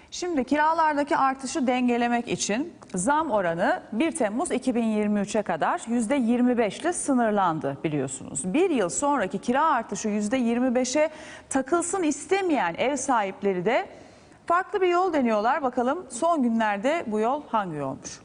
Şimdi kiralardaki artışı dengelemek için zam oranı 1 Temmuz 2023'e kadar %25 ile sınırlandı biliyorsunuz. Bir yıl sonraki kira artışı %25'e takılsın istemeyen ev sahipleri de farklı bir yol deniyorlar. Bakalım son günlerde bu yol hangi yolmuş?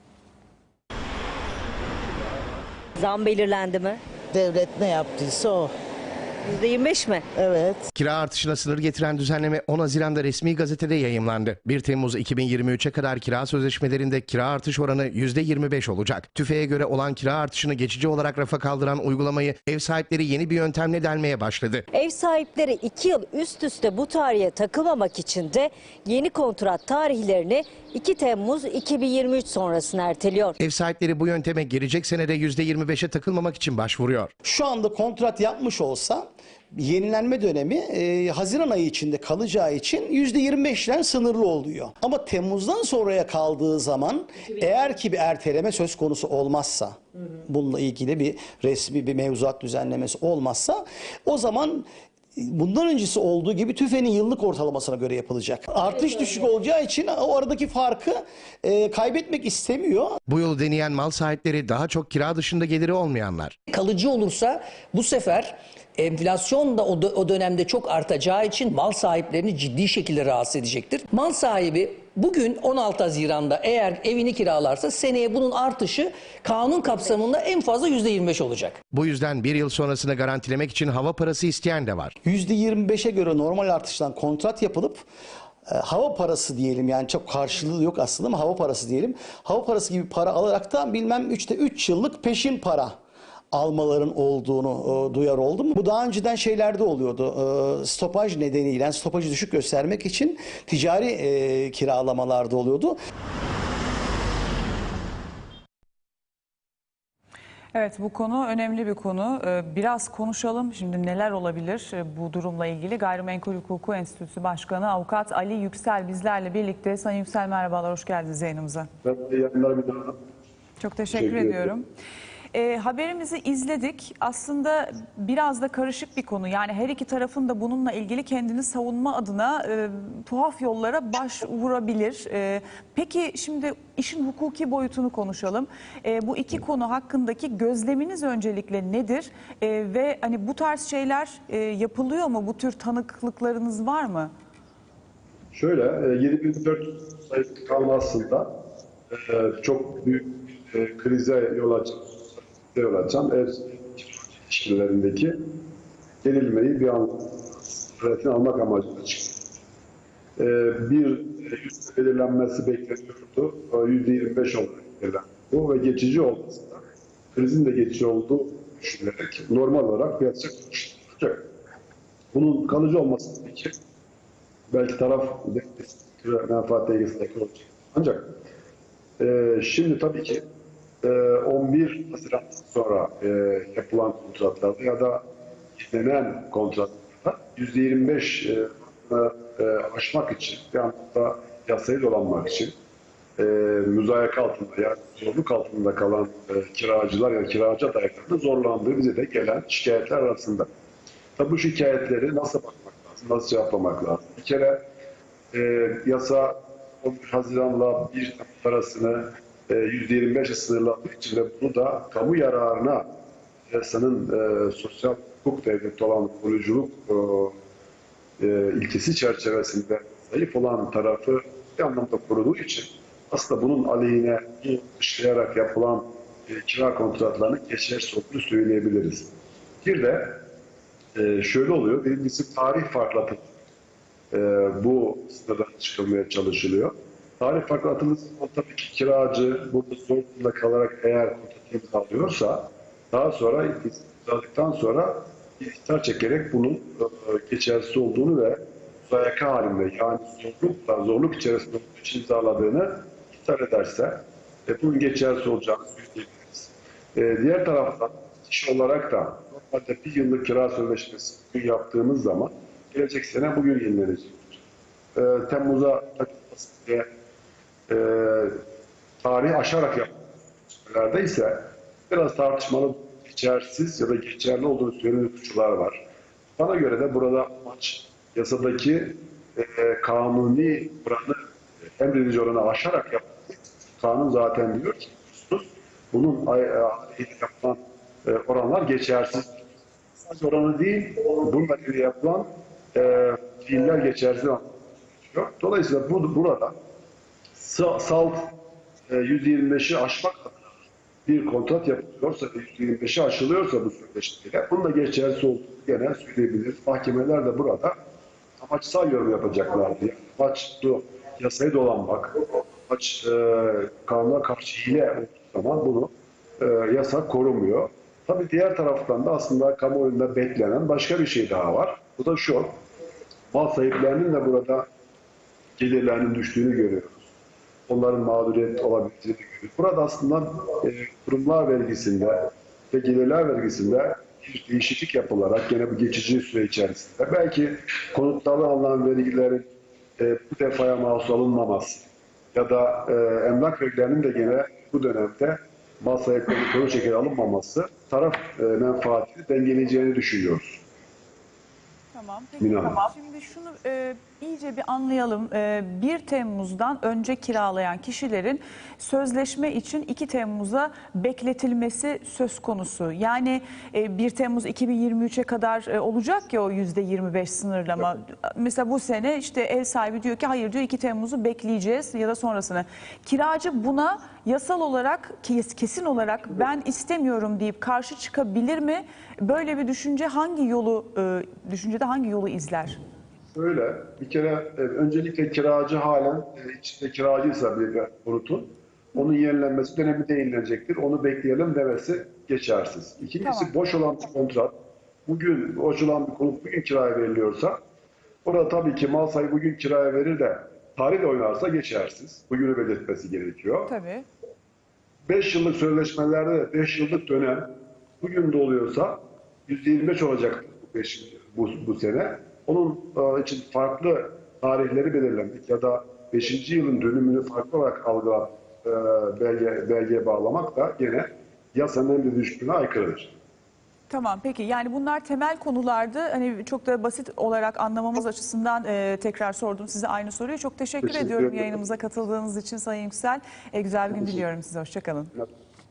Zam belirlendi mi? Devlet ne yaptıysa o. %25 mi? Evet. Kira artışına sınır getiren düzenleme 10 Haziran'da resmi gazetede yayımlandı. 1 Temmuz 2023'e kadar kira sözleşmelerinde kira artış oranı %25 olacak. TÜFE'ye göre olan kira artışını geçici olarak rafa kaldıran uygulamayı ev sahipleri yeni bir yöntemle delmeye başladı. Ev sahipleri 2 yıl üst üste bu tarihe takılmamak için de yeni kontrat tarihlerini 2 Temmuz 2023 sonrasına erteliyor. Ev sahipleri bu yönteme gelecek senede %25'e takılmamak için başvuruyor. Şu anda kontrat yapmış olsa yenilenme dönemi Haziran ayı içinde kalacağı için %25'den sınırlı oluyor. Ama Temmuz'dan sonraya kaldığı zaman eğer ki bir erteleme söz konusu olmazsa, bununla ilgili bir resmi bir mevzuat düzenlemesi olmazsa o zaman bundan öncesi olduğu gibi TÜFE'nin yıllık ortalamasına göre yapılacak. Artış düşük olacağı için o aradaki farkı kaybetmek istemiyor. Bu yolu deneyen mal sahipleri daha çok kira dışında geliri olmayanlar. Kalıcı olursa bu sefer enflasyon da o dönemde çok artacağı için mal sahiplerini ciddi şekilde rahatsız edecektir. Mal sahibi bugün 16 Haziran'da eğer evini kiralarsa seneye bunun artışı kanun kapsamında en fazla %25 olacak. Bu yüzden bir yıl sonrasını garantilemek için hava parası isteyen de var. %25'e göre normal artıştan kontrat yapılıp hava parası diyelim, yani çok karşılığı yok aslında ama hava parası diyelim. Hava parası gibi para alarak da bilmem 3 yıllık peşin para almaların olduğunu duyar oldum. Bu daha önceden şeylerde oluyordu. Stopaj nedeniyle, stopajı düşük göstermek için ticari kiralamalarda oluyordu. Evet, bu konu önemli bir konu. Biraz konuşalım şimdi neler olabilir bu durumla ilgili. Gayrimenkul Hukuku Enstitüsü Başkanı Avukat Ali Yüksel bizlerle birlikte. Sayın Yüksel merhabalar, hoş geldiniz yayınımıza. Çok teşekkür ediyorum. Haberimizi izledik. Aslında biraz da karışık bir konu. Yani her iki tarafın da bununla ilgili kendini savunma adına tuhaf yollara başvurabilir. Peki şimdi işin hukuki boyutunu konuşalım. Bu iki konu hakkındaki gözleminiz öncelikle nedir? Ve hani bu tarz şeyler yapılıyor mu? Bu tür tanıklıklarınız var mı? Şöyle, 7400 sayısı kanun aslında çok büyük krize yol açan ev ilişkilerindeki gerilmeyi bir an almak amacıyla çıktı. Bir yüzde belirlenmesi bekleniyordu. %25 olarak belirlendi. Bu ve geçici olması da krizin de geçici olduğu düşünülerek normal olarak piyasaya konuşulacak. Bunun kalıcı olması için belki taraf menfaat dengesindeki olacak. Ancak şimdi tabii ki 11 Haziran sonra yapılan kontratlarda ya da yenilenen kontratlarda %25 aşmak için, bir anda yasayı dolanmak için müzayaka altında, yani zorluk altında kalan kiracılar ya da kiracı adaylarında zorlandığı bize de gelen şikayetler arasında. Tabii bu şikayetleri nasıl bakmak lazım, nasıl cevaplamak lazım? Bir kere yasa 11 Haziran'la 1 Temmuz arasını %25'e sınırlandığı için ve bunu da kamu yararına yasanın sosyal hukuk devleti olan koruyuculuk ilkesi çerçevesinde zayıf olan tarafı bir anlamda koruduğu için aslında bunun aleyhine dışlayarak yapılan kira kontratlarının geçersiz olduğunu söyleyebiliriz. Bir de şöyle oluyor, birincisi tarih farklı bu sınırdan çıkılmaya çalışılıyor. Tarih farklı atılması tabii ki kiracı burada zor durumda kalarak eğer kontratı alıyorsa daha sonra imzaladıktan sonra ihtar çekerek bunun geçersiz olduğunu ve müzayaka halinde yani zorluk içerisinde olduğu için imzaladığını ihtar ederse bunun geçersiz olacağını söyleyebiliriz. Diğer taraftan iş olarak da normalde bir yıllık kira sözleşmesi bugün yaptığımız zaman gelecek sene bugün yenilenecek. Temmuz'a takılması diye tarihi aşarak yapılan ise biraz tartışmalı, geçersiz ya da geçerli olduğunu söyleyen suçlular var. Bana göre de burada amaç yasadaki kanuni oranı, emredici oranı aşarak yapılır. Kanun zaten diyor ki bunun yapılan oranlar geçersiz. Sadece oranı değil, bununla ilgili yapılan fiiller geçersiz anlaşılıyor. Dolayısıyla burada salt %25'i aşmak adına bir kontrat yapılıyorsa, %25'i aşılıyorsa bu sözleşmeyle, bunun da geçersiz olduğunu gene söyleyebiliriz. Mahkemeler de burada amaçsal yorum yapacaklardı. Yani amaç yasayı dolanmak, amaç kanuna karşı hile olduğu zaman bunu yasa korumuyor. Tabii diğer taraftan da aslında kamuoyunda beklenen başka bir şey daha var. Bu da şu, mal sahiplerinin de burada gelirlerinin düştüğünü görüyoruz. Onların mağduriyet olabildiğini görüyoruz. Burada aslında kurumlar vergisinde ve gelirler vergisinde bir değişiklik yapılarak gene bu geçici süre içerisinde belki konutlardan alınan vergilerin bu defaya mahsus alınmaması ya da emlak vergilerinin de gene bu dönemde mal sahiplerinin konu şekeri alınmaması taraf menfaatini dengeleyeceğini düşünüyoruz. Tamam. Peki, Tamam. şimdi şunu iyice bir anlayalım. 1 Temmuz'dan önce kiralayan kişilerin sözleşme için 2 Temmuz'a bekletilmesi söz konusu. Yani 1 Temmuz 2023'e kadar olacak ya o %25 sınırlama. Mesela bu sene işte ev sahibi diyor ki hayır diyor 2 Temmuz'u bekleyeceğiz ya da sonrasını. Kiracı buna yasal olarak kesin olarak ben istemiyorum deyip karşı çıkabilir mi? Böyle bir düşüncede hangi yolu izler? Öyle. Bir kere öncelikle kiracı halen içinde kiracıysa bir konutun onun yenilenmesi dönemi yenilenecektir. Onu bekleyelim demesi geçersiz. İkincisi Tamam. boş olan bir kontrat. Bugün boş olan bir konut bugün kiraya veriliyorsa orada tabii ki mal sahibi bugün kiraya verir de tarih de oynarsa geçersiz. Bugünü belirtmesi gerekiyor. Tabii. 5 yıllık sözleşmelerde de 5 yıllık dönem bugün doluyorsa %25 olacak bu sene. Onun için farklı tarihleri belirlemek ya da 5. yılın dönümünü farklı olarak algılayıp belgeye bağlamak da gene yasanın emredici aykırıdır. Tamam, peki, yani bunlar temel konulardı. Hani çok da basit olarak anlamamız açısından tekrar sordum size aynı soruyu. Çok teşekkür ediyorum ederim. yayınımıza katıldığınız için Sayın Yüksel. Güzel bir gün diliyorum size. Hoşça kalın. Evet.